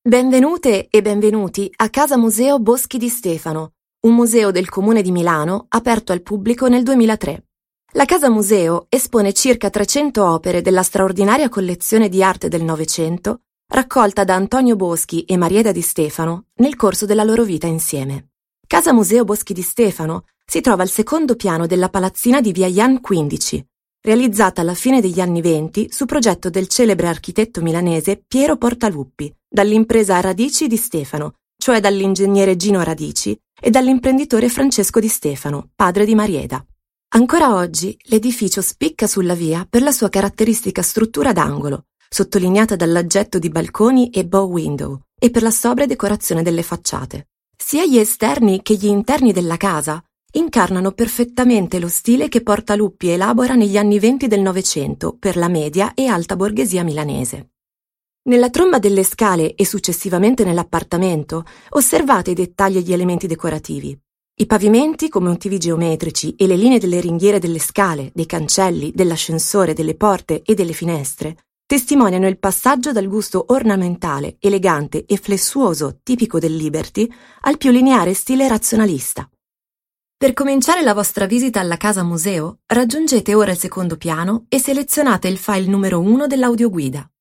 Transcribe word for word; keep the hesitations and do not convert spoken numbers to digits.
Benvenute e benvenuti a Casa Museo Boschi di Stefano, un museo del Comune di Milano aperto al pubblico nel duemilatré. La Casa Museo espone circa trecento opere della straordinaria collezione di arte del Novecento raccolta da Antonio Boschi e Marieda Di Stefano nel corso della loro vita insieme. Casa Museo Boschi di Stefano si trova al secondo piano della palazzina di via Ian quindici, realizzata alla fine degli anni venti su progetto del celebre architetto milanese Piero Portaluppi, dall'impresa Radici di Stefano, cioè dall'ingegnere Gino Radici, e dall'imprenditore Francesco Di Stefano, padre di Marieda. Ancora oggi l'edificio spicca sulla via per la sua caratteristica struttura d'angolo, sottolineata dall'aggetto di balconi e bow window, e per la sobria decorazione delle facciate. Sia gli esterni che gli interni della casa incarnano perfettamente lo stile che Portaluppi elabora negli anni venti del Novecento per la media e alta borghesia milanese. Nella tromba delle scale e successivamente nell'appartamento osservate i dettagli e gli elementi decorativi. I pavimenti come motivi geometrici e le linee delle ringhiere delle scale, dei cancelli, dell'ascensore, delle porte e delle finestre testimoniano il passaggio dal gusto ornamentale, elegante e flessuoso tipico del Liberty al più lineare stile razionalista. Per cominciare la vostra visita alla Casa Museo, raggiungete ora il secondo piano e selezionate il file numero uno dell'audioguida.